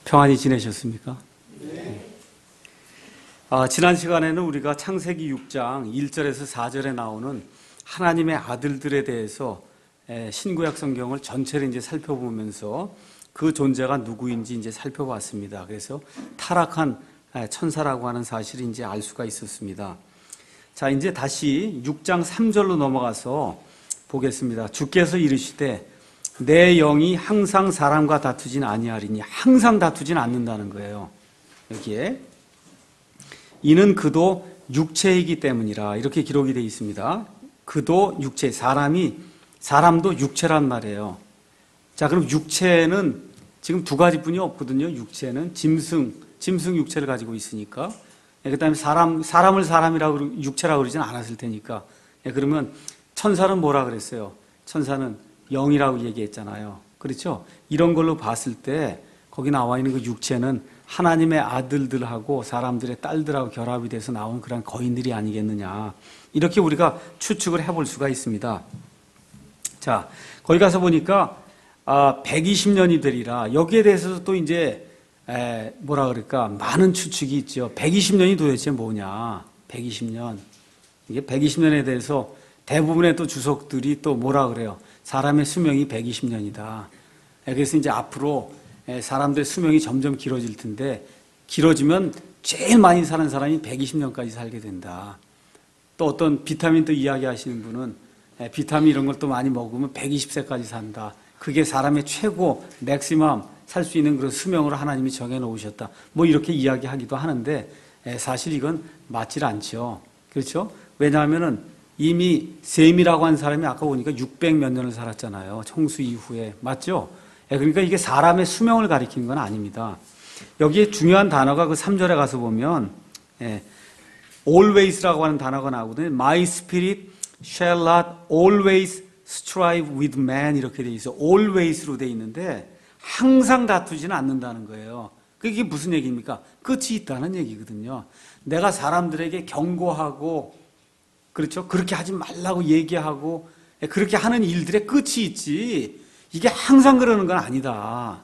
평안히 지내셨습니까? 지난 시간에는 우리가 창세기 6장 1절에서 4절에 나오는 하나님의 아들들에 대해서 신구약 성경을 전체를 이제 살펴보면서 그 존재가 누구인지 이제 살펴봤습니다. 그래서 타락한 천사라고 하는 사실을 이제 알 수가 있었습니다. 자, 이제 다시 6장 3절로 넘어가서 보겠습니다. 주께서 이르시되 내 영이 항상 사람과 다투진 아니하리니, 항상 다투진 않는다는 거예요. 여기에 이는 그도 육체이기 때문이라 이렇게 기록이 되어 있습니다. 그도 육체, 사람도 육체란 말이에요. 자, 그럼 육체는 지금 두 가지뿐이 없거든요. 육체는 짐승 육체를 가지고 있으니까. 그다음에 사람을 사람이라고 육체라고 그러진 않았을 테니까. 그러면 천사는 뭐라 그랬어요? 천사는 영이라고 얘기했잖아요. 그렇죠? 이런 걸로 봤을 때 거기 나와 있는 그 육체는 하나님의 아들들하고 사람들의 딸들하고 결합이 돼서 나온 그런 거인들이 아니겠느냐, 이렇게 우리가 추측을 해볼 수가 있습니다. 자, 거기 가서 보니까 120년이 되리라. 여기에 대해서도 또 이제 뭐라 그럴까, 많은 추측이 있죠. 120년이 도대체 뭐냐, 120년. 이게 120년에 대해서 대부분의 또 주석들이 또 뭐라 그래요? 사람의 수명이 120년이다. 그래서 이제 앞으로 사람들의 수명이 점점 길어질 텐데, 길어지면 제일 많이 사는 사람이 120년까지 살게 된다. 또 어떤 비타민 또 이야기하시는 분은 비타민 이런 걸 또 많이 먹으면 120세까지 산다. 그게 사람의 최고 맥시멈 살 수 있는 그런 수명으로 하나님이 정해놓으셨다. 뭐 이렇게 이야기하기도 하는데 사실 이건 맞질 않죠. 그렇죠? 왜냐하면은 이미 셈이라고 한 사람이 아까 보니까 600몇 년을 살았잖아요. 홍수 이후에. 맞죠? 그러니까 이게 사람의 수명을 가리키는 건 아닙니다. 여기에 중요한 단어가 그 3절에 가서 보면 always라고 하는 단어가 나오거든요. My spirit shall not always strive with man, 이렇게 돼 있어. always로 돼 있는데 항상 다투지는 않는다는 거예요. 그게 무슨 얘기입니까? 끝이 있다는 얘기거든요. 내가 사람들에게 경고하고, 그렇죠? 그렇게 하지 말라고 얘기하고 그렇게 하는 일들의 끝이 있지, 이게 항상 그러는 건 아니다.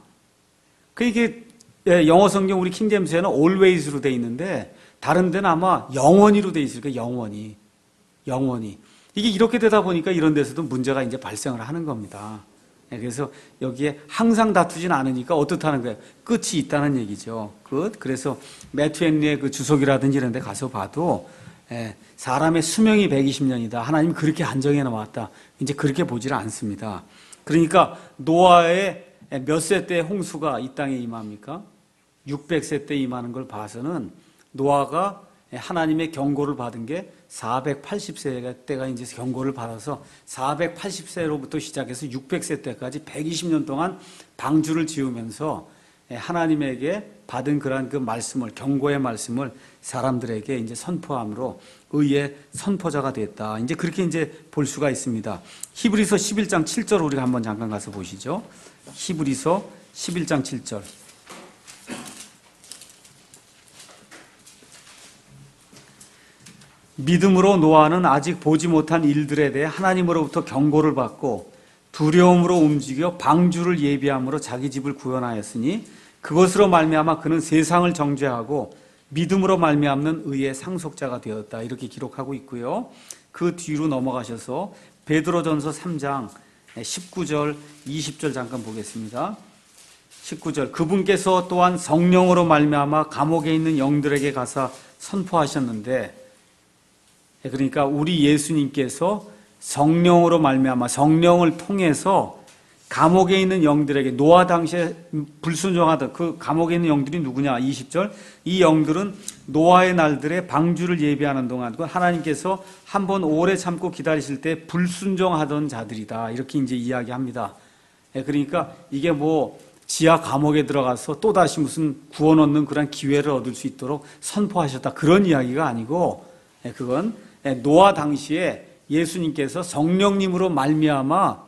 이게 영어 성경 우리 킹제임스에는 always로 돼 있는데 다른 데는 아마 영원히로 돼 있을 거예요. 영원히. 이게 이렇게 되다 보니까 이런 데서도 문제가 이제 발생을 하는 겁니다. 그래서 여기에 항상 다투진 않으니까 어떻다는 거예요? 끝이 있다는 얘기죠. 그래서 매튜 헨리의 그 주석이라든지 이런 데 가서 봐도 사람의 수명이 120년이다. 하나님이 그렇게 안정해 놓았다. 이제 그렇게 보지를 않습니다. 그러니까 노아의 몇 세 때 홍수가 이 땅에 임합니까? 600세 때 임하는 걸 봐서는 노아가 하나님의 경고를 받은 게 480세 때가 이제 경고를 받아서 480세로부터 시작해서 600세 때까지 120년 동안 방주를 지으면서 하나님에게 받은 그러한 그 말씀을, 경고의 말씀을 사람들에게 이제 선포함으로 의의 선포자가 됐다. 이제 그렇게 이제 볼 수가 있습니다. 히브리서 11장 7절 우리가 한번 잠깐 가서 보시죠. 히브리서 11장 7절. 믿음으로 노아는 아직 보지 못한 일들에 대해 하나님으로부터 경고를 받고 두려움으로 움직여 방주를 예비함으로 자기 집을 구원하였으니 그것으로 말미암아 그는 세상을 정죄하고 믿음으로 말미암는 의의 상속자가 되었다. 이렇게 기록하고 있고요. 그 뒤로 넘어가셔서 베드로전서 3장 19절 20절 잠깐 보겠습니다. 19절, 그분께서 또한 성령으로 말미암아 감옥에 있는 영들에게 가서 선포하셨는데, 그러니까 우리 예수님께서 성령으로 말미암아, 성령을 통해서 감옥에 있는 영들에게, 노아 당시에 불순종하던 그 감옥에 있는 영들이 누구냐? 20절, 이 영들은 노아의 날들에 방주를 예비하는 동안 하나님께서 한번 오래 참고 기다리실 때 불순종하던 자들이다. 이렇게 이제 이야기합니다. 그러니까 이게 뭐 지하 감옥에 들어가서 또다시 무슨 구원 얻는 그런 기회를 얻을 수 있도록 선포하셨다, 그런 이야기가 아니고, 그건 노아 당시에 예수님께서 성령님으로 말미암아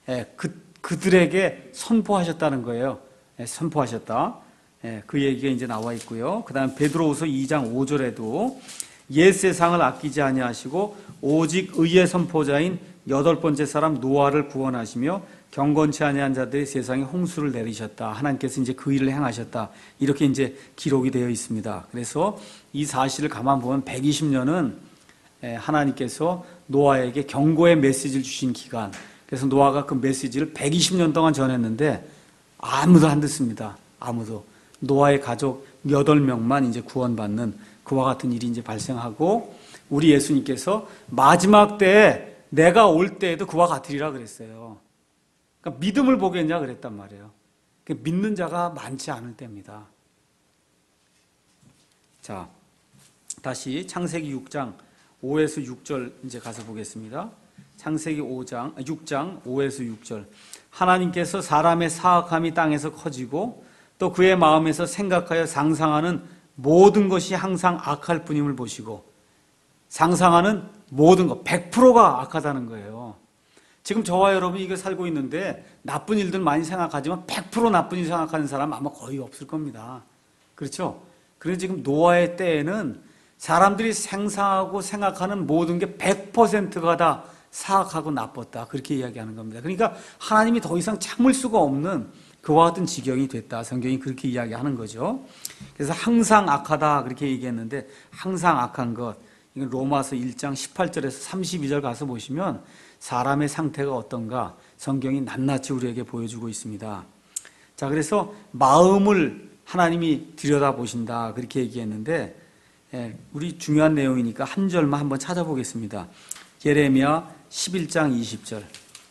그들에게 선포하셨다는 거예요. 선포하셨다. 그 얘기가 이제 나와 있고요. 그 다음 베드로후서 2장 5절에도 옛 세상을 아끼지 아니하시고 오직 의의 선포자인 여덟 번째 사람 노아를 구원하시며 경건치 아니한 자들이 세상에 홍수를 내리셨다. 하나님께서 이제 그 일을 행하셨다. 이렇게 이제 기록이 되어 있습니다. 그래서 이 사실을 가만 보면 120년은 하나님께서 노아에게 경고의 메시지를 주신 기간. 그래서 노아가 그 메시지를 120년 동안 전했는데 아무도 안 듣습니다. 아무도. 노아의 가족 8명만 이제 구원받는 그와 같은 일이 이제 발생하고 우리 예수님께서 마지막 때에 내가 올 때에도 그와 같으리라 그랬어요. 그러니까 믿음을 보겠냐 그랬단 말이에요. 믿는 자가 많지 않을 때입니다. 자, 다시 창세기 6장 5에서 6절 이제 가서 보겠습니다. 창세기 6장 5에서 6절. 하나님께서 사람의 사악함이 땅에서 커지고 또 그의 마음에서 생각하여 상상하는 모든 것이 항상 악할 뿐임을 보시고 상상하는 모든 것 100%가 악하다는 거예요. 지금 저와 여러분이 이거 살고 있는데 나쁜 일들 많이 생각하지만 100% 나쁜 일 생각하는 사람 아마 거의 없을 겁니다. 그렇죠? 그래서 지금 노아의 때에는 사람들이 상상하고 생각하는 모든 게 100%가 다 사악하고 나빴다. 그렇게 이야기하는 겁니다. 그러니까 하나님이 더 이상 참을 수가 없는 그와 같은 지경이 됐다. 성경이 그렇게 이야기하는 거죠. 그래서 항상 악하다 그렇게 얘기했는데 항상 악한 것. 이건 로마서 1장 18절에서 32절 가서 보시면 사람의 상태가 어떤가 성경이 낱낱이 우리에게 보여주고 있습니다. 자, 그래서 마음을 하나님이 들여다보신다 그렇게 얘기했는데 우리 중요한 내용이니까 한 절만 한번 찾아보겠습니다. 예레미야 11장 20절.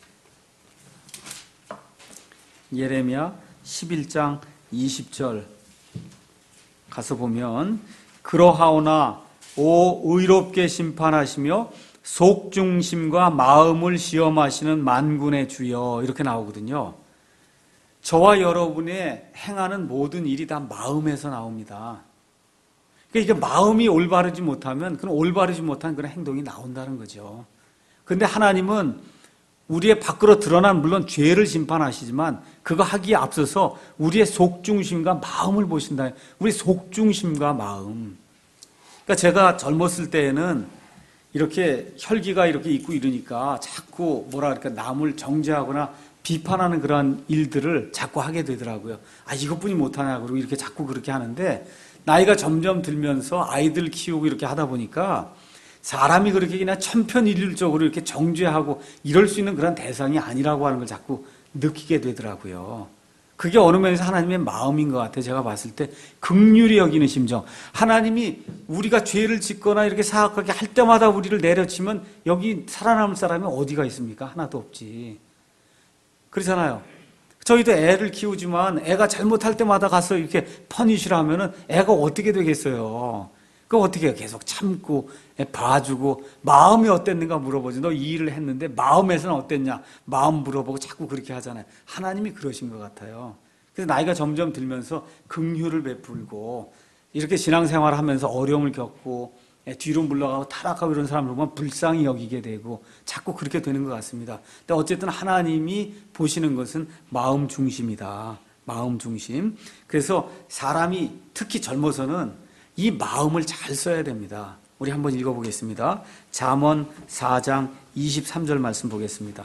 예레미야 11장 20절 가서 보면 그러하오나 오 의롭게 심판하시며 속중심과 마음을 시험하시는 만군의 주여 이렇게 나오거든요. 저와 여러분의 행하는 모든 일이 다 마음에서 나옵니다. 그러니까 이게 마음이 올바르지 못하면 그런 올바르지 못한 그런 행동이 나온다는 거죠. 그런데 하나님은 우리의 밖으로 드러난 물론 죄를 심판하시지만 그거 하기에 앞서서 우리의 속중심과 마음을 보신다. 우리 속중심과 마음. 그러니까 제가 젊었을 때에는 이렇게 혈기가 이렇게 있고 이러니까 자꾸 뭐라 그럴까 남을 정죄하거나 비판하는 그런 일들을 자꾸 하게 되더라고요. 아, 이것뿐이 못하냐 그러고 이렇게 자꾸 그렇게 하는데 나이가 점점 들면서 아이들 키우고 이렇게 하다 보니까 사람이 그렇게 그냥 천편일률적으로 이렇게 정죄하고 이럴 수 있는 그런 대상이 아니라고 하는 걸 자꾸 느끼게 되더라고요. 그게 어느 면에서 하나님의 마음인 것 같아요. 제가 봤을 때 긍휼히 여기는 심정. 하나님이 우리가 죄를 짓거나 이렇게 사악하게 할 때마다 우리를 내려치면 여기 살아남을 사람이 어디가 있습니까? 하나도 없지. 그렇잖아요. 저희도 애를 키우지만 애가 잘못할 때마다 가서 이렇게 퍼니시를 하면은 애가 어떻게 되겠어요? 그거 어떻게 해요? 계속 참고 봐주고 마음이 어땠는가 물어보지. 너 이 일을 했는데 마음에서는 어땠냐? 마음 물어보고 자꾸 그렇게 하잖아요. 하나님이 그러신 것 같아요. 그래서 나이가 점점 들면서 긍휼을 베풀고 이렇게 신앙생활을 하면서 어려움을 겪고 뒤로 물러가고 타락하고 이런 사람을 보면 불쌍히 여기게 되고 자꾸 그렇게 되는 것 같습니다. 근데 어쨌든 하나님이 보시는 것은 마음 중심이다. 마음 중심. 그래서 사람이 특히 젊어서는 이 마음을 잘 써야 됩니다. 우리 한번 읽어보겠습니다. 잠언 4장 23절 말씀 보겠습니다.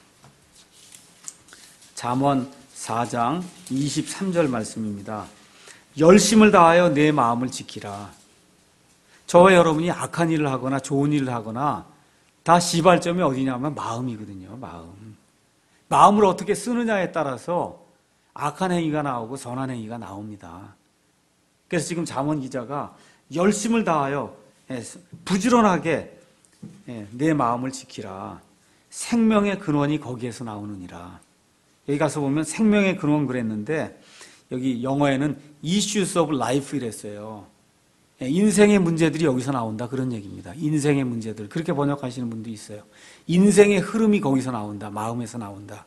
잠언 4장 23절 말씀입니다. 열심을 다하여 내 마음을 지키라. 저와 여러분이 악한 일을 하거나 좋은 일을 하거나 다 시발점이 어디냐면 마음이거든요. 마음을 어떻게 쓰느냐에 따라서 악한 행위가 나오고 선한 행위가 나옵니다. 그래서 지금 잠언 기자가 열심을 다하여 부지런하게 내 마음을 지키라. 생명의 근원이 거기에서 나오느니라. 여기 가서 보면 생명의 근원 그랬는데 여기 영어에는 issues of life 이랬어요. 인생의 문제들이 여기서 나온다 그런 얘기입니다. 인생의 문제들 그렇게 번역하시는 분도 있어요. 인생의 흐름이 거기서 나온다. 마음에서 나온다.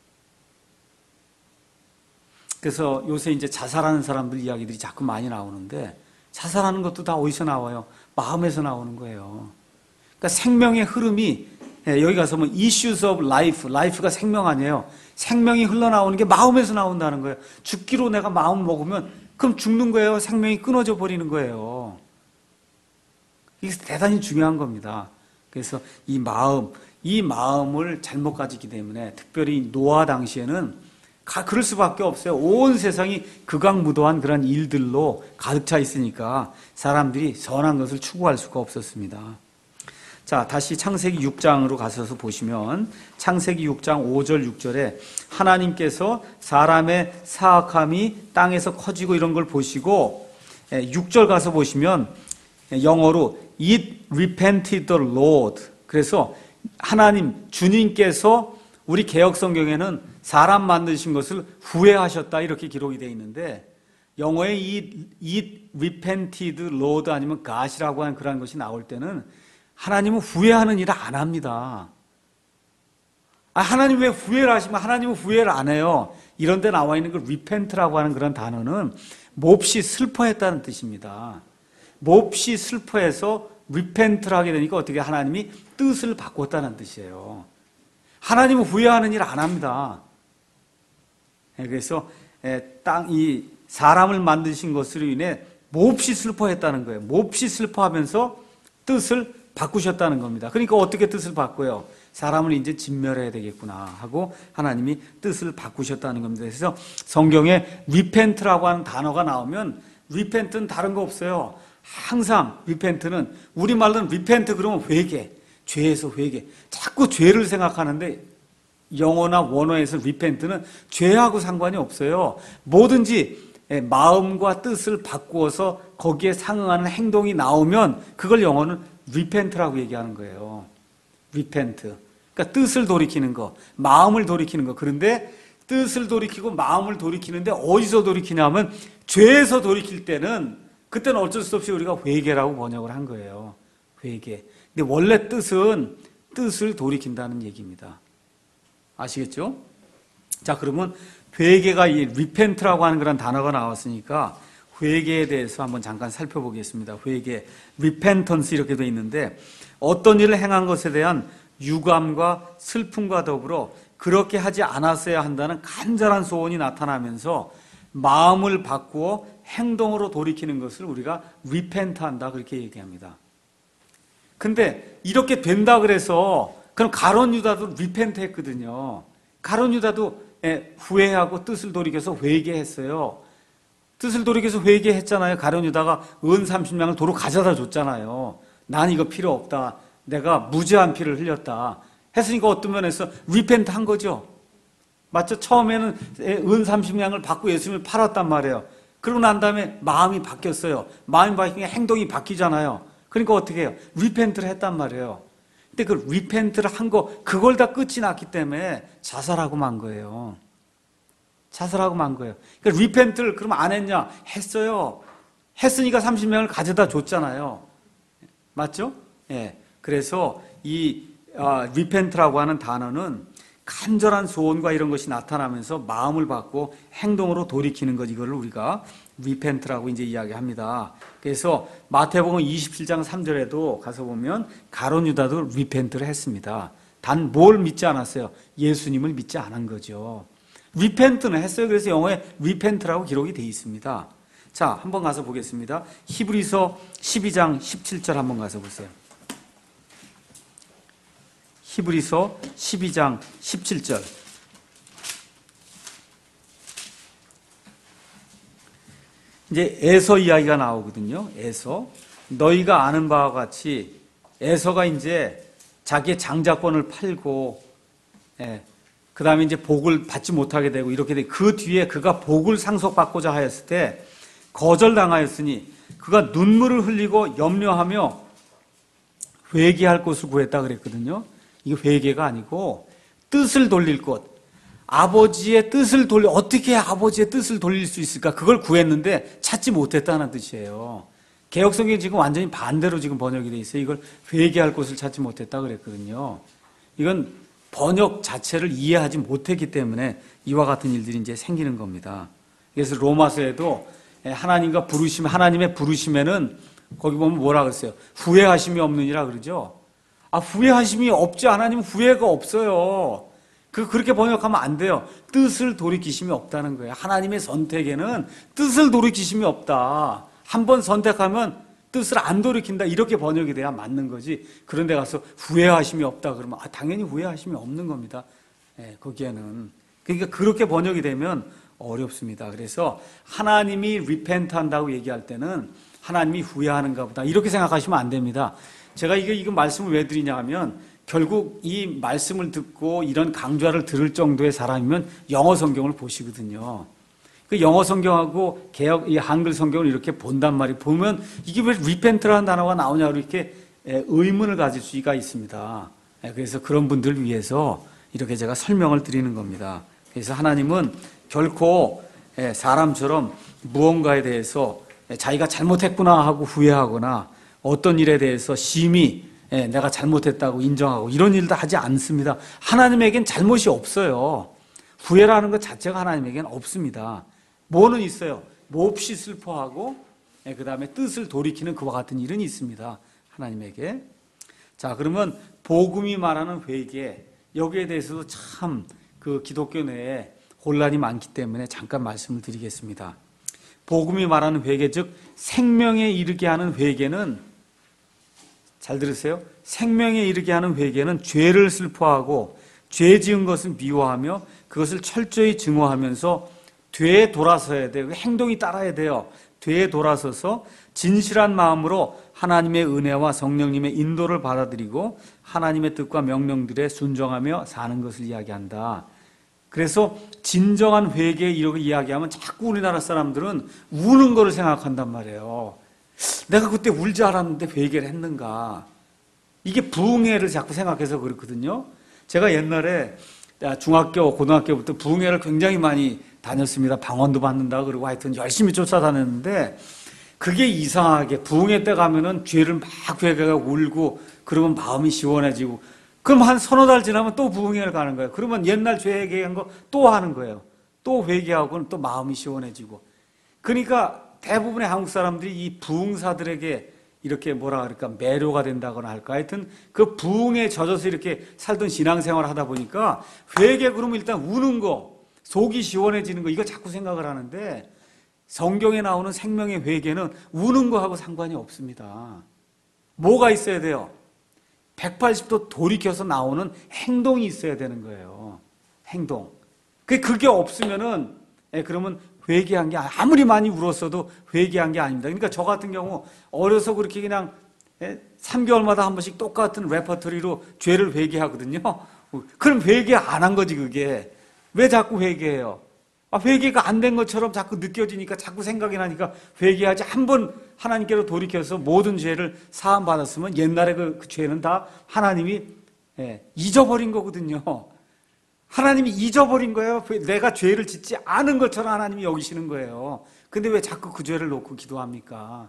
그래서 요새 이제 자살하는 사람들 이야기들이 자꾸 많이 나오는데 자살하는 것도 다 어디서 나와요? 마음에서 나오는 거예요. 그러니까 생명의 흐름이 여기 가서 보면 issues of life, life가 생명 아니에요. 생명이 흘러나오는 게 마음에서 나온다는 거예요. 죽기로 내가 마음 먹으면 그럼 죽는 거예요. 생명이 끊어져 버리는 거예요. 이게 대단히 중요한 겁니다. 그래서 이 마음, 이 마음을 잘못 가지기 때문에 특별히 노아 당시에는 그럴 수밖에 없어요. 온 세상이 극악무도한 그런 일들로 가득 차 있으니까 사람들이 선한 것을 추구할 수가 없었습니다. 자, 다시 창세기 6장으로 가셔서 보시면 창세기 6장 5절 6절에 하나님께서 사람의 사악함이 땅에서 커지고 이런 걸 보시고 6절 가서 보시면 영어로 It repented the Lord. 그래서 하나님 주님께서 우리 개역 성경에는 사람 만드신 것을 후회하셨다 이렇게 기록이 되어 있는데 영어에 It repented Lord 아니면 God이라고 하는 그런 것이 나올 때는 하나님은 후회하는 일을 안 합니다. 하나님 왜 후회를 하시면 하나님은 후회를 안 해요. 이런 데 나와 있는 그 repent라고 하는 그런 단어는 몹시 슬퍼했다는 뜻입니다. 몹시 슬퍼해서 repent를 하게 되니까 어떻게 하나님이 뜻을 바꿨다는 뜻이에요. 하나님은 후회하는 일 안 합니다. 그래서 이 사람을 만드신 것으로 인해 몹시 슬퍼했다는 거예요. 몹시 슬퍼하면서 뜻을 바꾸셨다는 겁니다. 그러니까 어떻게 뜻을 바꿔요? 사람을 이제 진멸해야 되겠구나 하고 하나님이 뜻을 바꾸셨다는 겁니다. 그래서 성경에 repent라고 하는 단어가 나오면 repent는 다른 거 없어요. 항상 repent는 우리말로는 repent 그러면 회개, 죄에서 회개. 자꾸 죄를 생각하는데 영어나 원어에서 repent는 죄하고 상관이 없어요. 뭐든지 마음과 뜻을 바꾸어서 거기에 상응하는 행동이 나오면 그걸 영어는 repent라고 얘기하는 거예요. repent. 그러니까 뜻을 돌이키는 거, 마음을 돌이키는 거. 그런데 뜻을 돌이키고 마음을 돌이키는데 어디서 돌이키냐면 죄에서 돌이킬 때는 그때는 어쩔 수 없이 우리가 회개라고 번역을 한 거예요. 회개. 근데 원래 뜻은 뜻을 돌이킨다는 얘기입니다. 아시겠죠? 자, 그러면 회개가 이 repent라고 하는 그런 단어가 나왔으니까 회개에 대해서 한번 잠깐 살펴보겠습니다. 회개, repentance 이렇게 되어 있는데 어떤 일을 행한 것에 대한 유감과 슬픔과 더불어 그렇게 하지 않았어야 한다는 간절한 소원이 나타나면서 마음을 바꾸어 행동으로 돌이키는 것을 우리가 repent한다 그렇게 얘기합니다. 근데 이렇게 된다 그래서 그럼 가룟 유다도 repent 했거든요. 가룟 유다도 후회하고 뜻을 돌이켜서 회개했어요. 뜻을 돌이켜서 회개했잖아요. 가룟 유다가 은 30냥을 도로 가져다 줬잖아요. 난 이거 필요 없다. 내가 무죄한 피를 흘렸다. 했으니까 어떤 면에서 repent 한 거죠. 맞죠? 처음에는 은 30냥을 받고 예수님을 팔았단 말이에요. 그러고 난 다음에 마음이 바뀌었어요. 마음이 바뀌니까 행동이 바뀌잖아요. 그러니까 어떻게 해요? repent를 했단 말이에요. 근데 그 repent를 한 거, 그걸 다 끝이 났기 때문에 자살하고 만 거예요. 자살하고 만 거예요. 그러니까 repent를 그럼 안 했냐? 했어요. 했으니까 30명을 가져다 줬잖아요. 맞죠? 예. 그래서 이 repent라고 하는 단어는 간절한 소원과 이런 것이 나타나면서 마음을 받고 행동으로 돌이키는 것, 이거를 우리가 repent라고 이제 이야기합니다. 그래서 마태복음 27장 3절에도 가서 보면 가룟 유다도 repent를 했습니다. 단 뭘 믿지 않았어요? 예수님을 믿지 않은 거죠. repent는 했어요. 그래서 영어에 repent라고 기록이 되어 있습니다. 자, 한번 가서 보겠습니다. 히브리서 12장 17절 한번 가서 보세요. 히브리서 12장 17절. 이제 에서 이야기가 나오거든요. 에서. 너희가 아는 바와 같이 에서가 이제 자기의 장자권을 팔고, 그 다음에 이제 복을 받지 못하게 되고 이렇게 돼. 그 뒤에 그가 복을 상속받고자 하였을 때 거절당하였으니 그가 눈물을 흘리고 염려하며 회개할 곳을 구했다 그랬거든요. 이게 회개가 아니고 뜻을 돌릴 곳. 아버지의 뜻을 어떻게 아버지의 뜻을 돌릴 수 있을까? 그걸 구했는데 찾지 못했다는 뜻이에요. 개역성경이 지금 완전히 반대로 지금 번역이 돼 있어요. 이걸 회개할 곳을 찾지 못했다 그랬거든요. 이건 번역 자체를 이해하지 못했기 때문에 이와 같은 일들이 이제 생기는 겁니다. 그래서 로마서에도 하나님과 하나님의 부르심에는 거기 보면 뭐라 그랬어요? 후회하심이 없느니라 그러죠? 후회하심이 없지, 하나님은 후회가 없어요. 그렇게 번역하면 안 돼요. 뜻을 돌이키심이 없다는 거예요. 하나님의 선택에는 뜻을 돌이키심이 없다. 한번 선택하면 뜻을 안 돌이킨다 이렇게 번역이 돼야 맞는 거지. 그런데 가서 후회하심이 없다 그러면 당연히 후회하심이 없는 겁니다. 거기에는. 그러니까 그렇게 번역이 되면 어렵습니다. 그래서 하나님이 repent 한다고 얘기할 때는 하나님이 후회하는가 보다 이렇게 생각하시면 안 됩니다. 제가 이거 말씀을 왜 드리냐 하면 결국 이 말씀을 듣고 이런 강좌를 들을 정도의 사람이면 영어 성경을 보시거든요. 그 영어 성경하고 이 한글 성경을 이렇게 본단 말이에요. 보면 이게 왜 repent라는 단어가 나오냐고 이렇게 의문을 가질 수가 있습니다. 그래서 그런 분들을 위해서 이렇게 제가 설명을 드리는 겁니다. 그래서 하나님은 결코 사람처럼 무언가에 대해서 자기가 잘못했구나 하고 후회하거나 어떤 일에 대해서 심히 내가 잘못했다고 인정하고 이런 일도 하지 않습니다. 하나님에겐 잘못이 없어요. 후회라는 것 자체가 하나님에겐 없습니다. 뭐는 있어요? 몹시 슬퍼하고 그 다음에 뜻을 돌이키는 그와 같은 일은 있습니다. 하나님에게. 자, 그러면 복음이 말하는 회개, 여기에 대해서도 참 그 기독교 내에 혼란이 많기 때문에 잠깐 말씀을 드리겠습니다. 복음이 말하는 회개, 즉 생명에 이르게 하는 회개는, 잘 들으세요. 생명에 이르게 하는 회개는 죄를 슬퍼하고 죄 지은 것을 미워하며 그것을 철저히 증오하면서 되에 돌아서야 돼요. 행동이 따라야 돼요. 되에 돌아서서 진실한 마음으로 하나님의 은혜와 성령님의 인도를 받아들이고 하나님의 뜻과 명령들에 순종하며 사는 것을 이야기한다. 그래서 진정한 회개 이렇게 이야기하면 자꾸 우리나라 사람들은 우는 거를 생각한단 말이에요. 내가 그때 울지 않았는데 회개를 했는가. 이게 부흥회를 자꾸 생각해서 그렇거든요. 제가 옛날에 중학교, 고등학교부터 부흥회를 굉장히 많이 다녔습니다. 방언도 받는다 그러고 하여튼 열심히 쫓아다녔는데 그게 이상하게 부흥회 때 가면은 죄를 막 회개하고 울고 그러면 마음이 시원해지고 그럼 한 서너 달 지나면 또 부흥회를 가는 거예요. 그러면 옛날 죄 회개한 거 또 하는 거예요. 또 회개하고는 또 마음이 시원해지고. 그러니까 대부분의 한국 사람들이 이 부흥사들에게 이렇게 뭐라 그럴까 매료가 된다거나 할까 하여튼 그 부흥에 젖어서 이렇게 살던 신앙생활을 하다 보니까 회개 그러면 일단 우는 거 속이 시원해지는 거 이거 자꾸 생각을 하는데 성경에 나오는 생명의 회개는 우는 거하고 상관이 없습니다. 뭐가 있어야 돼요? 180도 돌이켜서 나오는 행동이 있어야 되는 거예요. 행동. 그게 없으면은 그러면 회개한 게 아무리 많이 울었어도 회개한 게 아닙니다. 그러니까 저 같은 경우 어려서 그렇게 그냥 3개월마다 한 번씩 똑같은 레퍼토리로 죄를 회개하거든요. 그럼 회개 안 한 거지 그게. 왜 자꾸 회개해요? 회개가 안 된 것처럼 자꾸 느껴지니까 자꾸 생각이 나니까 회개하지. 한 번 하나님께로 돌이켜서 모든 죄를 사함 받았으면 옛날에 그 죄는 다 하나님이 잊어버린 거거든요. 하나님이 잊어버린 거예요. 내가 죄를 짓지 않은 것처럼 하나님이 여기시는 거예요. 근데 왜 자꾸 그 죄를 놓고 기도합니까?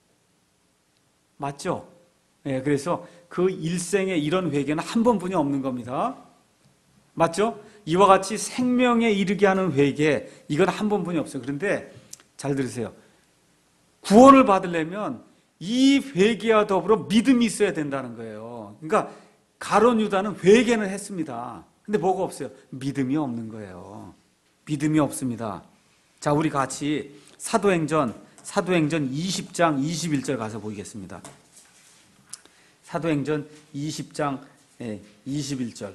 맞죠? 그래서 그 일생에 이런 회개는 한 번뿐이 없는 겁니다. 맞죠? 이와 같이 생명에 이르게 하는 회개, 이건 한 번뿐이 없어요. 그런데 잘 들으세요. 구원을 받으려면 이 회개와 더불어 믿음이 있어야 된다는 거예요. 그러니까 가룟 유다는 회개는 했습니다. 근데 뭐가 없어요? 믿음이 없는 거예요. 믿음이 없습니다. 자, 우리 같이 사도행전 20장 21절 가서 보겠습니다. 사도행전 20장 21절.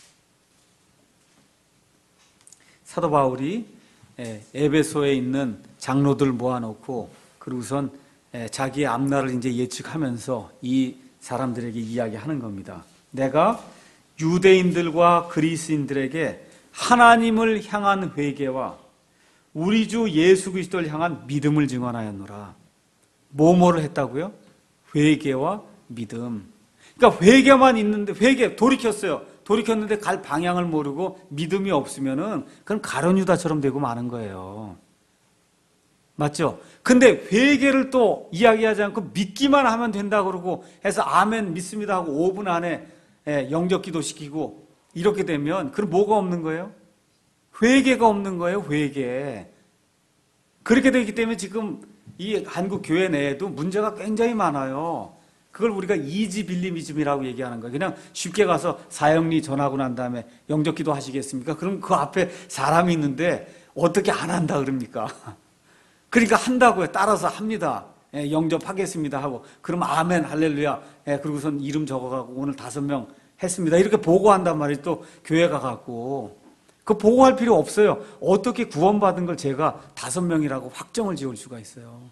사도 바울이 에베소에 있는 장로들 모아놓고 그리고선 자기의 앞날을 이제 예측하면서 이 사람들에게 이야기하는 겁니다. 내가 유대인들과 그리스인들에게 하나님을 향한 회개와 우리 주 예수 그리스도를 향한 믿음을 증언하였노라. 뭐를 했다고요? 회개와 믿음. 그러니까 회개만 있는데 돌이켰어요. 돌이켰는데 갈 방향을 모르고 믿음이 없으면은 그건 가룟 유다처럼 되고 마는 거예요. 맞죠? 근데 회개를 또 이야기하지 않고 믿기만 하면 된다 그러고 해서 아멘 믿습니다 하고 5분 안에 영접 기도 시키고 이렇게 되면 그럼 뭐가 없는 거예요? 회개가 없는 거예요. 회개. 그렇게 되기 때문에 지금 이 한국 교회 내에도 문제가 굉장히 많아요. 그걸 우리가 이지빌리미즘이라고 얘기하는 거예요. 그냥 쉽게 가서 사형리 전하고 난 다음에 영접 기도 하시겠습니까? 그럼 그 앞에 사람이 있는데 어떻게 안 한다 그럽니까? 그러니까 한다고요. 따라서 합니다. 영접하겠습니다 하고, 그럼 아멘 할렐루야, 그러고선 이름 적어가고 오늘 5명 했습니다 이렇게 보고한단 말이에요. 또 교회 가갖고 그 보고할 필요 없어요. 어떻게 구원받은 걸 제가 5명이라고 확정을 지을 수가 있어요?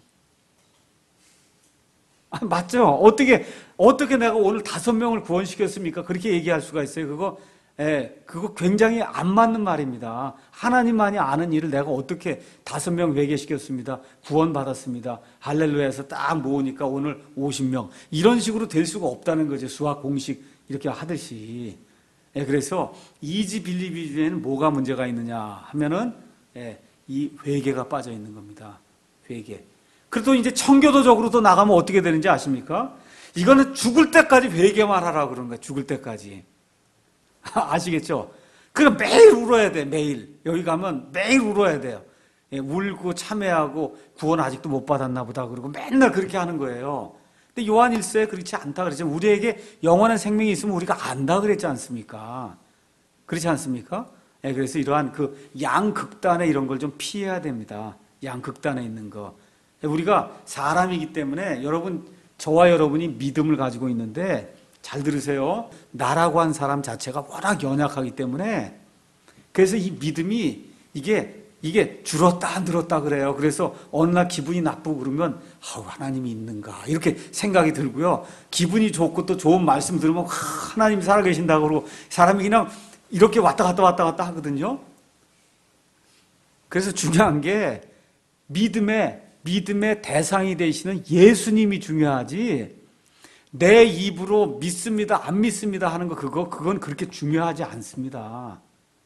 맞죠? 어떻게 내가 오늘 5명을 구원시켰습니까? 그렇게 얘기할 수가 있어요. 그거 굉장히 안 맞는 말입니다. 하나님만이 아는 일을 내가 어떻게 5명 회개시켰습니다. 구원받았습니다. 할렐루야에서 딱 모으니까 오늘 50명. 이런 식으로 될 수가 없다는 거죠. 수학 공식 이렇게 하듯이. 그래서 이지 빌리비에는 뭐가 문제가 있느냐 하면은 이 회개가 빠져 있는 겁니다. 회개. 그래도 이제 청교도적으로도 나가면 어떻게 되는지 아십니까? 이거는 죽을 때까지 회개만 하라고 그러는 거예요. 죽을 때까지. 아시겠죠? 그러니까 매일 울어야 돼. 매일. 여기 가면 매일 울어야 돼요. 울고 참회하고 구원 아직도 못 받았나 보다 그러고 맨날 그렇게 하는 거예요. 근데 요한 1서에 그렇지 않다 그랬죠. 우리에게 영원한 생명이 있으면 우리가 안다 그랬지 않습니까? 그렇지 않습니까? 그래서 이러한 그 양극단의 이런 걸 좀 피해야 됩니다. 양극단에 있는 거. 우리가 사람이기 때문에 저와 여러분이 믿음을 가지고 있는데 잘 들으세요. 나라고 한 사람 자체가 워낙 연약하기 때문에 그래서 이 믿음이 이게 줄었다 늘었다 그래요. 그래서 어느 날 기분이 나쁘고 그러면 하나님이 있는가 이렇게 생각이 들고요. 기분이 좋고 또 좋은 말씀 들으면 하나님이 살아계신다고 그러고 사람이 그냥 이렇게 왔다 갔다 하거든요. 그래서 중요한 게 믿음의 대상이 되시는 예수님이 중요하지 내 입으로 믿습니다 안 믿습니다 하는 그건 그렇게 중요하지 않습니다.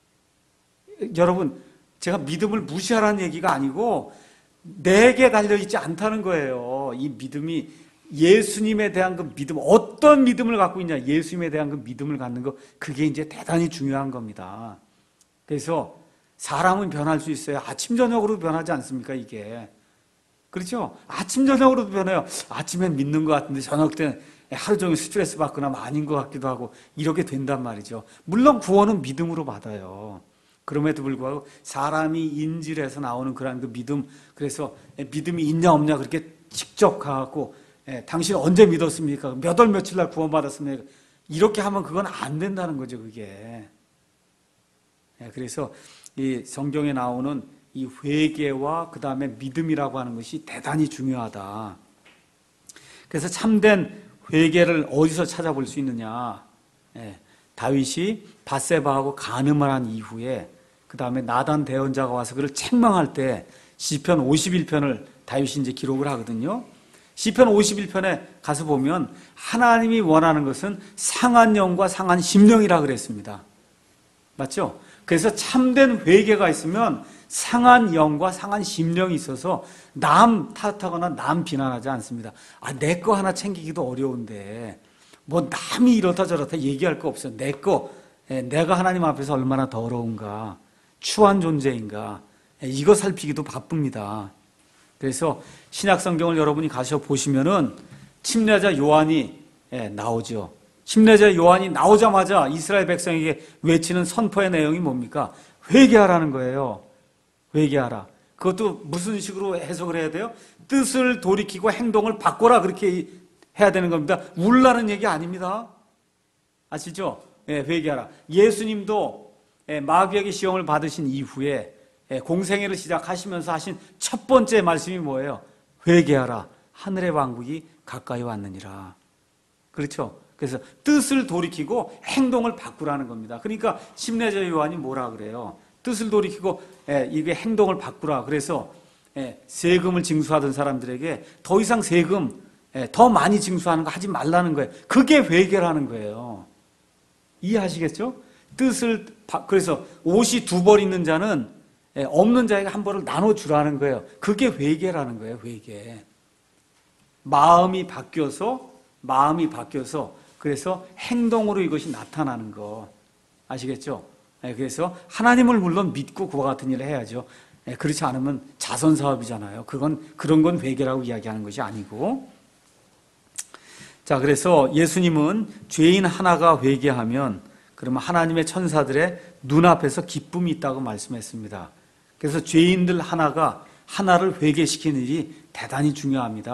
여러분 제가 믿음을 무시하라는 얘기가 아니고 내게 달려있지 않다는 거예요. 이 믿음이 예수님에 대한 그 믿음, 어떤 믿음을 갖고 있냐, 예수님에 대한 그 믿음을 갖는 거, 그게 이제 대단히 중요한 겁니다. 그래서 사람은 변할 수 있어요. 아침 저녁으로 변하지 않습니까 이게? 그렇죠? 아침 저녁으로도 변해요. 아침엔 믿는 것 같은데 저녁 때는 하루 종일 스트레스 받거나 아닌 것 같기도 하고 이렇게 된단 말이죠. 물론 구원은 믿음으로 받아요. 그럼에도 불구하고 사람이 인질에서 나오는 그러한 그 믿음, 그래서 믿음이 있냐 없냐 그렇게 직접 가갖고 당신 언제 믿었습니까? 몇 월 며칠 날 구원받았습니까? 이렇게 하면 그건 안 된다는 거죠, 그게. 그래서 이 성경에 나오는 이 회개와 그 다음에 믿음이라고 하는 것이 대단히 중요하다. 그래서 참된 회개를 어디서 찾아볼 수 있느냐? 다윗이 밧세바하고 간음을 한 이후에 그 다음에 나단 대언자가 와서 그를 책망할 때 시편 51편을 다윗이 이제 기록을 하거든요. 시편 51편에 가서 보면 하나님이 원하는 것은 상한 영과 상한 심령이라 그랬습니다. 맞죠? 그래서 참된 회개가 있으면 상한 영과 상한 심령이 있어서 남 탓하거나 남 비난하지 않습니다. 내 거 하나 챙기기도 어려운데 뭐 남이 이렇다 저렇다 얘기할 거 없어요. 내가 하나님 앞에서 얼마나 더러운가, 추한 존재인가, 이거 살피기도 바쁩니다. 그래서 신약 성경을 여러분이 가셔 보시면은 침례자 요한이 나오죠. 침례자 요한이 나오자마자 이스라엘 백성에게 외치는 선포의 내용이 뭡니까? 회개하라는 거예요. 회개하라. 그것도 무슨 식으로 해석을 해야 돼요? 뜻을 돌이키고 행동을 바꿔라, 그렇게 해야 되는 겁니다. 울라는 얘기 아닙니다. 아시죠? 회개하라. 예수님도 마귀에게 시험을 받으신 이후에 공생애를 시작하시면서 하신 첫 번째 말씀이 뭐예요? 회개하라. 하늘의 왕국이 가까이 왔느니라. 그렇죠? 그래서 뜻을 돌이키고 행동을 바꾸라는 겁니다. 그러니까 침례자 요한이 뭐라 그래요? 뜻을 돌이키고 이게 행동을 바꾸라. 그래서 세금을 징수하던 사람들에게 더 이상 세금 더 많이 징수하는 거 하지 말라는 거예요. 그게 회개라는 거예요. 이해하시겠죠? 그래서 옷이 2벌 있는 자는 없는 자에게 1벌을 나눠주라는 거예요. 그게 회개라는 거예요. 회개. 마음이 바뀌어서 그래서 행동으로 이것이 나타나는 거 아시겠죠? 그래서 하나님을 물론 믿고 그와 같은 일을 해야죠. 그렇지 않으면 자선 사업이잖아요. 그런 건 회개라고 이야기하는 것이 아니고. 자, 그래서 예수님은 죄인 하나가 회개하면 그러면 하나님의 천사들의 눈앞에서 기쁨이 있다고 말씀했습니다. 그래서 죄인들 하나를 회개시키는 일이 대단히 중요합니다.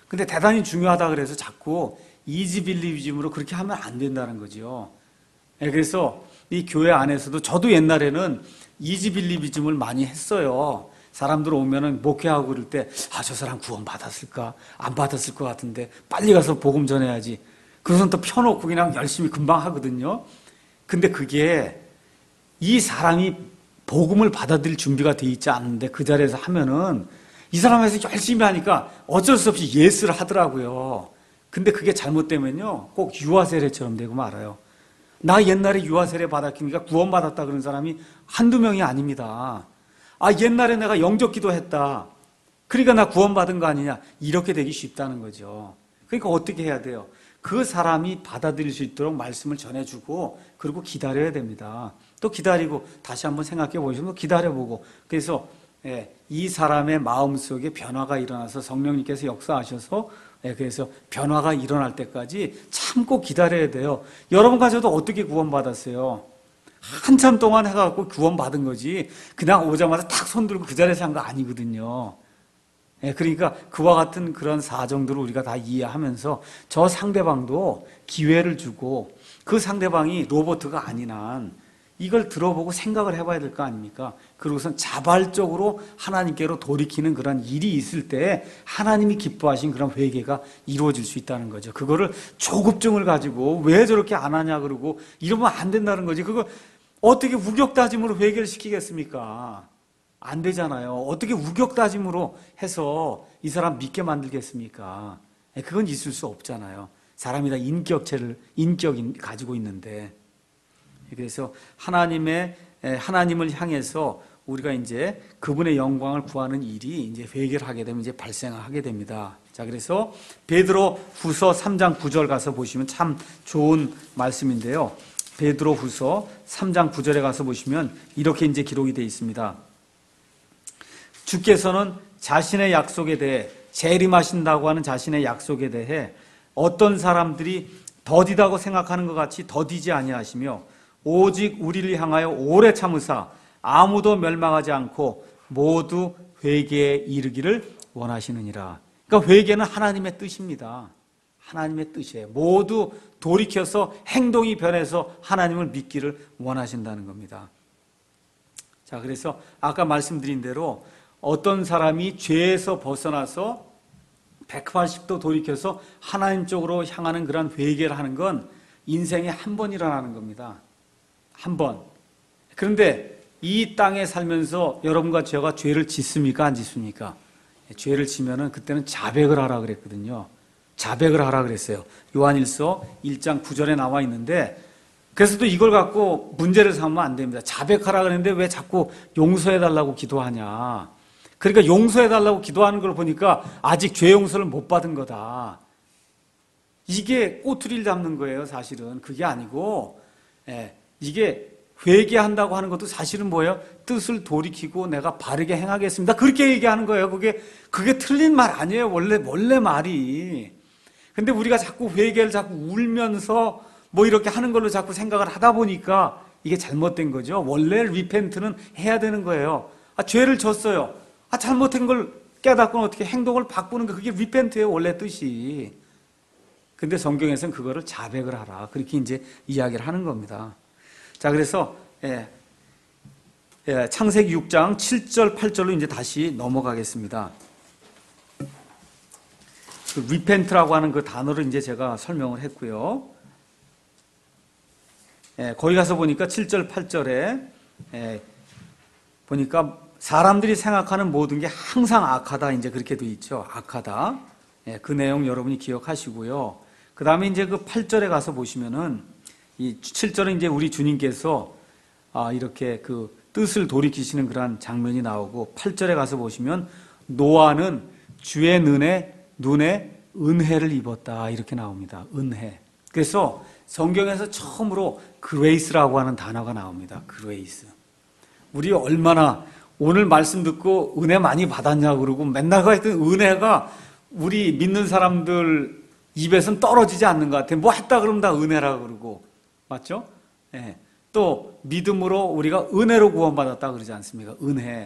근데 대단히 중요하다 그래서 자꾸 이지빌리즘으로 그렇게 하면 안 된다는 거죠. 그래서 이 교회 안에서도 저도 옛날에는 이지빌리즘을 많이 했어요. 사람들 오면은 목회하고 그럴 때, 저 사람 구원 받았을까? 안 받았을 것 같은데, 빨리 가서 복음 전해야지. 그것은 또 펴놓고 그냥 열심히 금방 하거든요. 근데 그게 이 사람이 복음을 받아들일 준비가 돼 있지 않은데 그 자리에서 하면은 이 사람에서 열심히 하니까 어쩔 수 없이 예스를 하더라고요. 근데 그게 잘못되면요, 꼭 유아 세례처럼 되고 말아요. 나 옛날에 유아 세례 받았으니까 구원 받았다 그런 사람이 한두 명이 아닙니다. 옛날에 내가 영접 기도했다, 그러니까 나 구원 받은 거 아니냐, 이렇게 되기 쉽다는 거죠. 그러니까 어떻게 해야 돼요? 그 사람이 받아들일 수 있도록 말씀을 전해주고, 그리고 기다려야 됩니다. 또 기다리고 다시 한번 생각해 보시면 기다려보고, 그래서 이 사람의 마음속에 변화가 일어나서 성령님께서 역사하셔서, 그래서 변화가 일어날 때까지 참고 기다려야 돼요. 여러분 가셔도 어떻게 구원받았어요? 한참 동안 해갖고 구원받은 거지, 그냥 오자마자 탁 손들고 그 자리에서 한 거 아니거든요. 그러니까 그와 같은 그런 사정들을 우리가 다 이해하면서 저 상대방도 기회를 주고, 그 상대방이 로봇가 아닌 한 이걸 들어보고 생각을 해봐야 될 거 아닙니까? 그러고선 자발적으로 하나님께로 돌이키는 그런 일이 있을 때 하나님이 기뻐하신 그런 회개가 이루어질 수 있다는 거죠. 그거를 조급증을 가지고 왜 저렇게 안 하냐 그러고 이러면 안 된다는 거지. 그거 어떻게 우격다짐으로 회개를 시키겠습니까? 안 되잖아요. 어떻게 우격다짐으로 해서 이 사람 믿게 만들겠습니까? 그건 있을 수 없잖아요. 사람이 다 인격이 가지고 있는데. 그래서 하나님을 향해서 우리가 이제 그분의 영광을 구하는 일이 이제 회개를 하게 되면 이제 발생하게 됩니다. 자, 그래서 베드로 후서 3장 9절 가서 보시면 참 좋은 말씀인데요. 베드로 후서 3장 9절에 가서 보시면 이렇게 이제 기록이 되어 있습니다. 주께서는 자신의 약속에 대해, 재림하신다고 하는 자신의 약속에 대해 어떤 사람들이 더디다고 생각하는 것 같이 더디지 아니하시며 오직 우리를 향하여 오래 참으사 아무도 멸망하지 않고 모두 회개에 이르기를 원하시느니라. 그러니까 회개는 하나님의 뜻입니다. 하나님의 뜻이에요. 모두 돌이켜서 행동이 변해서 하나님을 믿기를 원하신다는 겁니다. 자, 그래서 아까 말씀드린 대로 어떤 사람이 죄에서 벗어나서 180도 돌이켜서 하나님 쪽으로 향하는 그런 회개를 하는 건 인생에 한 번 일어나는 겁니다. 한 번. 그런데 이 땅에 살면서 여러분과 제가 죄를 짓습니까? 안 짓습니까? 죄를 지면은 그때는 자백을 하라 그랬거든요. 자백을 하라 그랬어요. 요한일서 1장 9절에 나와 있는데, 그래서 또 이걸 갖고 문제를 삼으면 안 됩니다. 자백하라 그랬는데 왜 자꾸 용서해달라고 기도하냐. 그러니까 용서해달라고 기도하는 걸 보니까 아직 죄 용서를 못 받은 거다. 이게 꼬투리를 잡는 거예요, 사실은. 그게 아니고, 이게 회개한다고 하는 것도 사실은 뭐예요? 뜻을 돌이키고 내가 바르게 행하겠습니다. 그렇게 얘기하는 거예요. 그게 틀린 말 아니에요. 원래 말이. 근데 우리가 자꾸 회개를 자꾸 울면서 뭐 이렇게 하는 걸로 자꾸 생각을 하다 보니까 이게 잘못된 거죠. 원래 리펜트는 해야 되는 거예요. 죄를 졌어요. 잘못된 걸 깨닫고는 어떻게 행동을 바꾸는 거, 그게 리펜트예요, 원래 뜻이. 근데 성경에서는 그거를 자백을 하라, 그렇게 이제 이야기를 하는 겁니다. 자, 그래서 창세기 6장 7절 8절로 이제 다시 넘어가겠습니다. 그 리펜트라고 하는 그 단어를 이제 제가 설명을 했고요. 거기 가서 보니까 7절 8절에 보니까 사람들이 생각하는 모든 게 항상 악하다, 이제 그렇게 돼 있죠. 악하다. 그 내용 여러분이 기억하시고요. 그 다음에 이제 그 8절에 가서 보시면은, 이 7절은 이제 우리 주님께서 이렇게 그 뜻을 돌이키시는 그런 장면이 나오고, 8절에 가서 보시면 노아는 주의 눈에 은혜를 입었다, 이렇게 나옵니다. 은혜. 그래서 성경에서 처음으로 그레이스라고 하는 단어가 나옵니다. 그레이스. 우리 얼마나 오늘 말씀 듣고 은혜 많이 받았냐 그러고 맨날 하여튼 은혜가 우리 믿는 사람들 입에서는 떨어지지 않는 것 같아요. 뭐 했다 그러면 다 은혜라 그러고. 맞죠? 또 믿음으로 우리가 은혜로 구원받았다 그러지 않습니까? 은혜.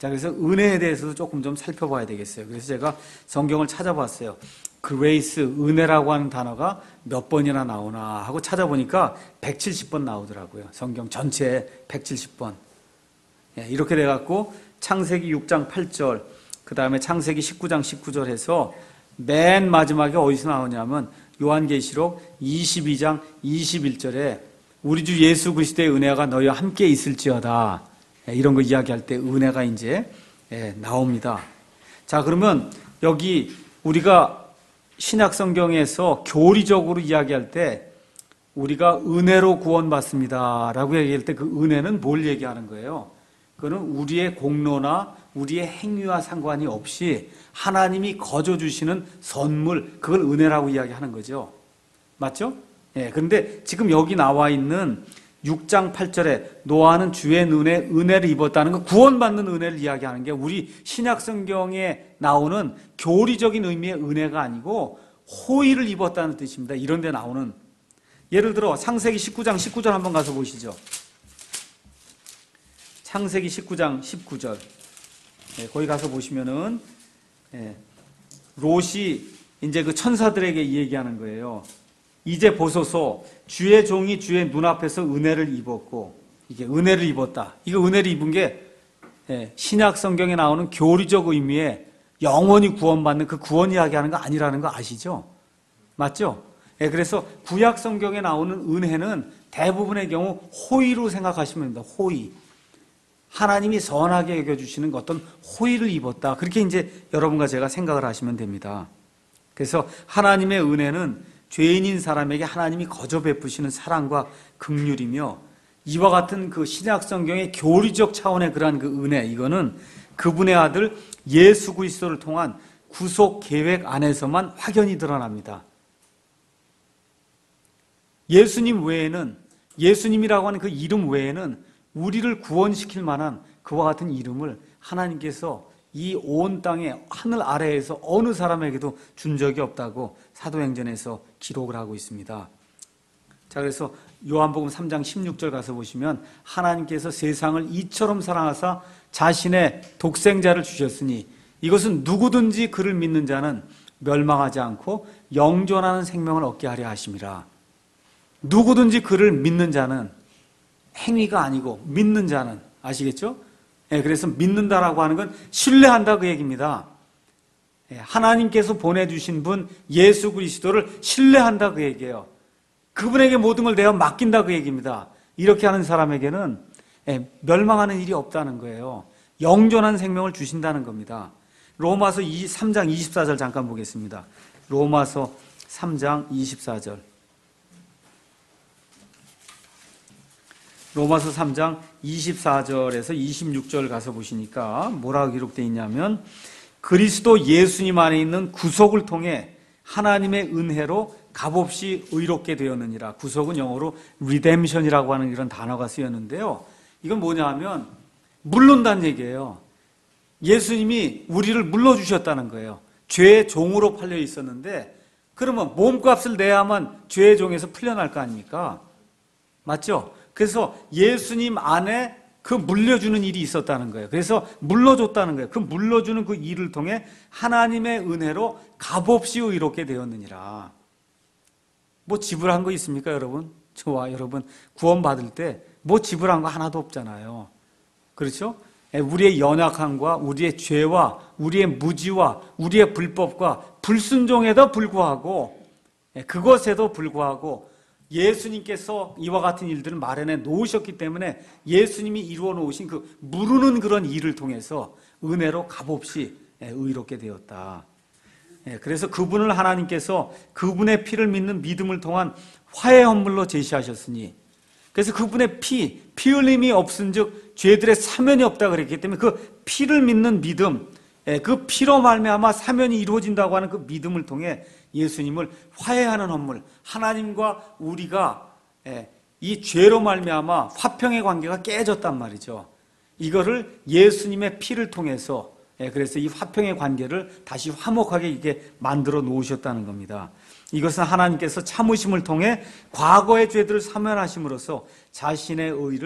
자, 그래서 은혜에 대해서도 조금 좀 살펴봐야 되겠어요. 그래서 제가 성경을 찾아봤어요. 그레이스, 은혜라고 하는 단어가 몇 번이나 나오나 하고 찾아보니까 170번 나오더라고요. 성경 전체에 170번. 이렇게 돼갖고 창세기 6장 8절, 그 다음에 창세기 19장 19절 해서 맨 마지막에 어디서 나오냐면 요한계시록 22장 21절에 우리 주 예수 그리스도의 은혜가 너희와 함께 있을지어다. 이런 거 이야기할 때 은혜가 이제 나옵니다. 자, 그러면 여기 우리가 신약 성경에서 교리적으로 이야기할 때 우리가 은혜로 구원받습니다라고 얘기할 때 그 은혜는 뭘 얘기하는 거예요? 그거는 우리의 공로나 우리의 행위와 상관이 없이 하나님이 거저 주시는 선물, 그걸 은혜라고 이야기하는 거죠. 맞죠? 그런데 지금 여기 나와 있는 6장 8절에 노아는 주의 눈에 은혜를 입었다는 거, 구원받는 은혜를 이야기하는 게 우리 신약 성경에 나오는 교리적인 의미의 은혜가 아니고 호의를 입었다는 뜻입니다. 이런 데 나오는, 예를 들어 창세기 19장 19절 한번 가서 보시죠. 창세기 19장 19절. 거기 가서 보시면은 롯이 이제 그 천사들에게 얘기하는 거예요. 이제 보소서, 주의 종이 주의 눈앞에서 은혜를 입었고, 이게 은혜를 입었다. 이거 은혜를 입은 게 신약 성경에 나오는 교리적 의미의 영원히 구원받는 그 구원 이야기하는 거 아니라는 거 아시죠? 맞죠? 그래서 구약 성경에 나오는 은혜는 대부분의 경우 호의로 생각하시면 됩니다. 호의. 하나님이 선하게 여겨주시는 어떤 호의를 입었다. 그렇게 이제 여러분과 제가 생각을 하시면 됩니다. 그래서 하나님의 은혜는 죄인인 사람에게 하나님이 거저 베푸시는 사랑과 긍휼이며, 이와 같은 그 신약 성경의 교리적 차원의 그러한 그 은혜, 이거는 그분의 아들 예수 그리스도를 통한 구속 계획 안에서만 확연히 드러납니다. 예수님 외에는, 예수님이라고 하는 그 이름 외에는 우리를 구원시킬 만한 그와 같은 이름을 하나님께서 이 온 땅에 하늘 아래에서 어느 사람에게도 준 적이 없다고 사도행전에서 기록을 하고 있습니다. 자, 그래서 요한복음 3장 16절 가서 보시면 하나님께서 세상을 이처럼 사랑하사 자신의 독생자를 주셨으니 이것은 누구든지 그를 믿는 자는 멸망하지 않고 영존하는 생명을 얻게 하려 하심이라. 누구든지 그를 믿는 자는, 행위가 아니고 믿는 자는, 아시겠죠? 그래서 믿는다라고 하는 건 신뢰한다 그 얘기입니다. 하나님께서 보내주신 분 예수 그리스도를 신뢰한다 그 얘기예요. 그분에게 모든 걸 내가 맡긴다 그 얘기입니다. 이렇게 하는 사람에게는 멸망하는 일이 없다는 거예요. 영존한 생명을 주신다는 겁니다. 로마서 3장 24절 잠깐 보겠습니다. 로마서 3장 24절. 로마서 3장 24절에서 26절 가서 보시니까 뭐라고 기록되어 있냐면, 그리스도 예수님 안에 있는 구속을 통해 하나님의 은혜로 값없이 의롭게 되었느니라. 구속은 영어로 redemption이라고 하는 이런 단어가 쓰였는데요. 이건 뭐냐 하면 물른다는 얘기예요. 예수님이 우리를 물러주셨다는 거예요. 죄의 종으로 팔려 있었는데, 그러면 몸값을 내야만 죄의 종에서 풀려날 거 아닙니까? 맞죠? 그래서 예수님 안에 그 물려주는 일이 있었다는 거예요. 그래서 물러줬다는 거예요. 그 물러주는 그 일을 통해 하나님의 은혜로 값없이 의롭게 되었느니라. 뭐 지불한 거 있습니까, 여러분? 저와 여러분 구원받을 때 뭐 지불한 거 하나도 없잖아요. 그렇죠? 우리의 연약함과 우리의 죄와 우리의 무지와 우리의 불법과 불순종에도 불구하고, 그것에도 불구하고 예수님께서 이와 같은 일들을 마련해 놓으셨기 때문에 예수님이 이루어 놓으신 그 무르는 그런 일을 통해서 은혜로 값없이 의롭게 되었다. 그래서 그분을 하나님께서 그분의 피를 믿는 믿음을 통한 화해 헌물로 제시하셨으니, 그래서 그분의 피 흘림이 없은즉 죄들의 사면이 없다 그랬기 때문에 그 피를 믿는 믿음, 그 피로 말미암아 사면이 이루어진다고 하는 그 믿음을 통해 예수님을 화해하는 헌물, 하나님과 우리가 이 죄로 말미암아 화평의 관계가 깨졌단 말이죠. 이거를 예수님의 피를 통해서, 그래서 이 화평의 관계를 다시 화목하게 이게 만들어 놓으셨다는 겁니다. 이것은 하나님께서 참으심을 통해 과거의 죄들을 사면하심으로써 자신의 의를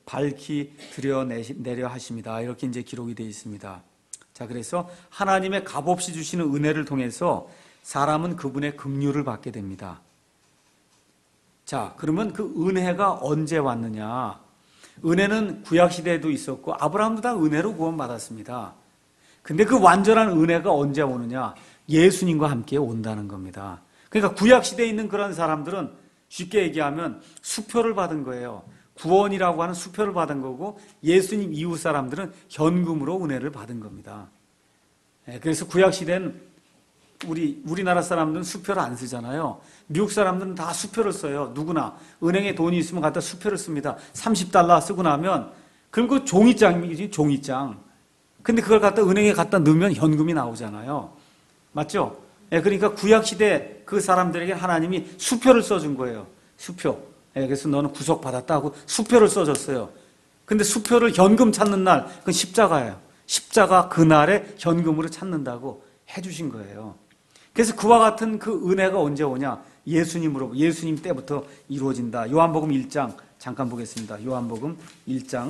밝히 드러내려 하십니다. 이렇게 이제 기록이 되어 있습니다. 자, 그래서 하나님의 값없이 주시는 은혜를 통해서 사람은 그분의 긍휼을 받게 됩니다. 자, 그러면 그 은혜가 언제 왔느냐? 은혜는 구약 시대에도 있었고 아브라함도 다 은혜로 구원받았습니다. 근데 그 완전한 은혜가 언제 오느냐? 예수님과 함께 온다는 겁니다. 그러니까 구약 시대에 있는 그런 사람들은 쉽게 얘기하면 수표를 받은 거예요. 구원이라고 하는 수표를 받은 거고 예수님 이후 사람들은 현금으로 은혜를 받은 겁니다. 그래서 구약 시대는 우리나라 사람들은 수표를 안 쓰잖아요. 미국 사람들은 다 수표를 써요. 누구나 은행에 돈이 있으면 갖다 수표를 씁니다. 30달러 쓰고 나면 그럼 그 종이장이지, 종이장. 근데 그걸 갖다 은행에 갖다 넣으면 현금이 나오잖아요. 맞죠? 그러니까 구약 시대 그 사람들에게 하나님이 수표를 써준 거예요. 수표. 그래서 너는 구속받았다고 수표를 써줬어요. 근데 수표를 현금 찾는 날, 그건 십자가예요. 십자가 그날에 현금으로 찾는다고 해주신 거예요. 그래서 그와 같은 그 은혜가 언제 오냐? 예수님 때부터 이루어진다. 요한복음 1장 잠깐 보겠습니다. 요한복음 1장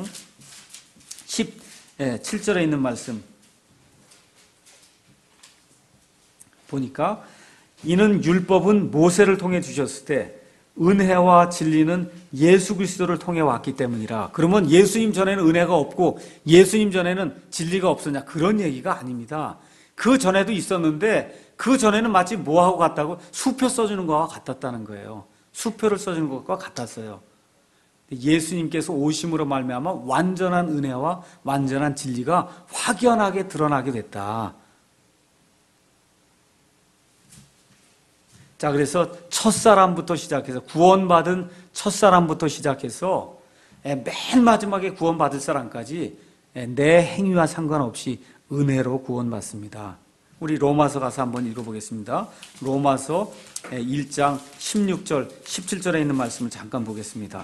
17절에 있는 말씀 보니까 이는 율법은 모세를 통해 주셨을 때 은혜와 진리는 예수 그리스도를 통해 왔기 때문이라. 그러면 예수님 전에는 은혜가 없고 예수님 전에는 진리가 없었냐? 그런 얘기가 아닙니다. 그 전에도 있었는데 그 전에는 마치 뭐하고 같다고? 수표 써주는 거와 같았다는 거예요. 수표를 써주는 것과 같았어요. 예수님께서 오심으로 말미암아 완전한 은혜와 완전한 진리가 확연하게 드러나게 됐다. 자, 그래서 첫사람부터 시작해서 구원받은 첫사람부터 시작해서 맨 마지막에 구원받을 사람까지 내 행위와 상관없이 은혜로 구원받습니다. 우리 로마서 가서 한번 읽어보겠습니다. 로마서 1장 16절, 17절에 있는 말씀을 잠깐 보겠습니다.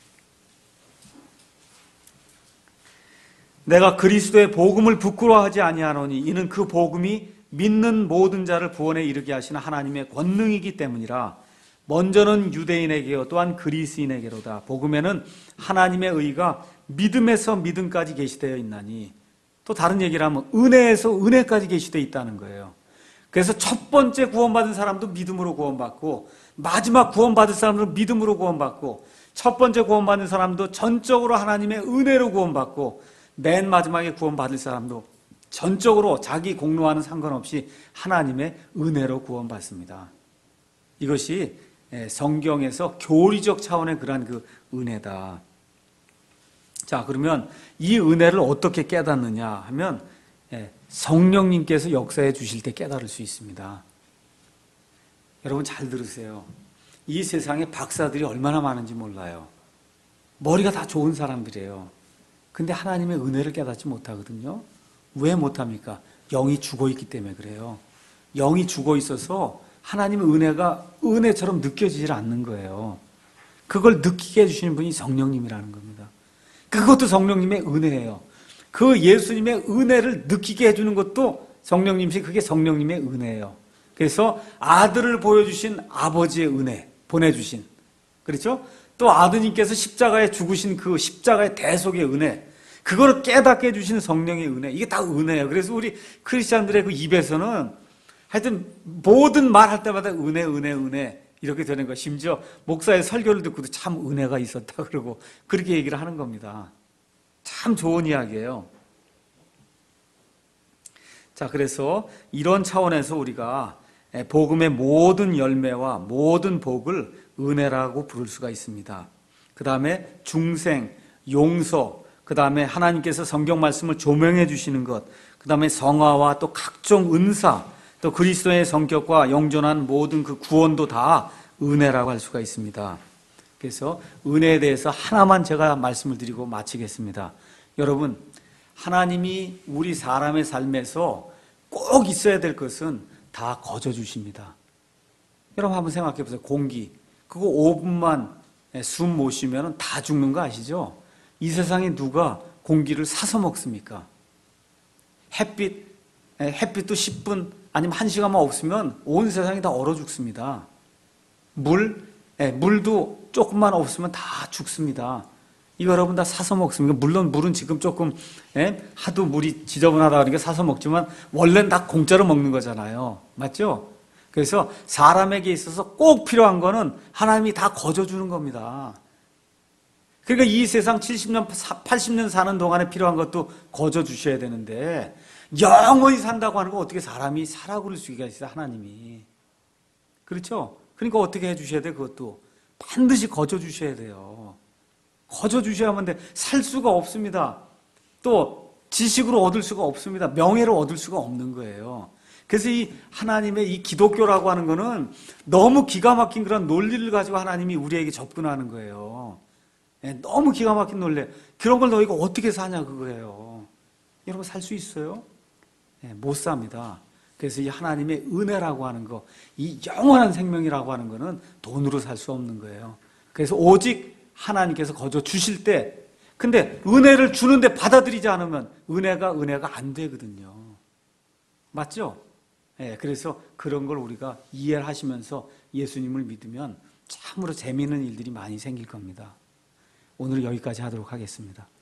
내가 그리스도의 복음을 부끄러워하지 아니하노니 이는 그 복음이 믿는 모든 자를 구원에 이르게 하시는 하나님의 권능이기 때문이라. 먼저는 유대인에게요 또한 그리스인에게로다. 복음에는 하나님의 의가 믿음에서 믿음까지 계시되어 있나니. 또 다른 얘기를 하면 은혜에서 은혜까지 계시되어 있다는 거예요. 그래서 첫 번째 구원받은 사람도 믿음으로 구원받고 마지막 구원받을 사람도 믿음으로 구원받고 첫 번째 구원받은 사람도 전적으로 하나님의 은혜로 구원받고 맨 마지막에 구원받을 사람도 전적으로 자기 공로와는 상관없이 하나님의 은혜로 구원받습니다. 이것이 성경에서 교리적 차원의 그러한 그 은혜다. 자, 그러면 이 은혜를 어떻게 깨닫느냐 하면 성령님께서 역사해 주실 때 깨달을 수 있습니다. 여러분 잘 들으세요. 이 세상에 박사들이 얼마나 많은지 몰라요. 머리가 다 좋은 사람들이에요. 근데 하나님의 은혜를 깨닫지 못하거든요. 왜 못합니까? 영이 죽어있기 때문에 그래요. 영이 죽어있어서 하나님의 은혜가 은혜처럼 느껴지질 않는 거예요. 그걸 느끼게 해주시는 분이 성령님이라는 겁니다. 그것도 성령님의 은혜예요. 그 예수님의 은혜를 느끼게 해주는 것도 성령님이시, 그게 성령님의 은혜예요. 그래서 아들을 보여주신 아버지의 은혜, 보내주신, 그렇죠? 또 아드님께서 십자가에 죽으신 그 십자가의 대속의 은혜, 그거를 깨닫게 해주시는 성령의 은혜, 이게 다 은혜예요. 그래서 우리 크리스찬들의 그 입에서는 하여튼 모든 말할 때마다 은혜, 은혜, 은혜 이렇게 되는 거예요. 심지어 목사의 설교를 듣고도 참 은혜가 있었다 그러고 그렇게 얘기를 하는 겁니다. 참 좋은 이야기예요. 자, 그래서 이런 차원에서 우리가 복음의 모든 열매와 모든 복을 은혜라고 부를 수가 있습니다. 그 다음에 중생, 용서, 그 다음에 하나님께서 성경 말씀을 조명해 주시는 것, 그 다음에 성화와 또 각종 은사, 또 그리스도의 성격과 영존한 모든 그 구원도 다 은혜라고 할 수가 있습니다. 그래서 은혜에 대해서 하나만 제가 말씀을 드리고 마치겠습니다. 여러분, 하나님이 우리 사람의 삶에서 꼭 있어야 될 것은 다 거저 주십니다. 여러분 한번 생각해 보세요. 공기, 그거 5분만 숨 못 쉬면 다 죽는 거 아시죠? 이 세상에 누가 공기를 사서 먹습니까? 햇빛도 10분 아니면 1시간만 없으면 온 세상이 다 얼어 죽습니다. 물도 조금만 없으면 다 죽습니다. 이거 여러분 다 사서 먹습니까? 물론 물은 지금 조금 하도 물이 지저분하다 그러니까 사서 먹지만 원래는 다 공짜로 먹는 거잖아요. 맞죠? 그래서 사람에게 있어서 꼭 필요한 거는 하나님이 다 거저주는 겁니다. 그러니까 이 세상 70년, 80년 사는 동안에 필요한 것도 거저주셔야 되는데 영원히 산다고 하는 거 어떻게 사람이 살아 그럴 수가 있어요, 하나님이. 그렇죠? 그러니까 어떻게 해주셔야 돼, 그것도. 반드시 거저주셔야 돼요. 거저주셔야만 돼. 살 수가 없습니다. 또 지식으로 얻을 수가 없습니다. 명예로 얻을 수가 없는 거예요. 그래서 이 하나님의 이 기독교라고 하는 거는 너무 기가 막힌 그런 논리를 가지고 하나님이 우리에게 접근하는 거예요. 너무 기가 막힌 논리. 그런 걸 너희가 어떻게 사냐 그거예요. 여러분 살 수 있어요? 못 삽니다. 그래서 이 하나님의 은혜라고 하는 거, 이 영원한 생명이라고 하는 거는 돈으로 살 수 없는 거예요. 그래서 오직 하나님께서 거저 주실 때, 근데 은혜를 주는데 받아들이지 않으면 은혜가 안 되거든요. 맞죠? 그래서 그런 걸 우리가 이해를 하시면서 예수님을 믿으면 참으로 재미있는 일들이 많이 생길 겁니다. 오늘 여기까지 하도록 하겠습니다.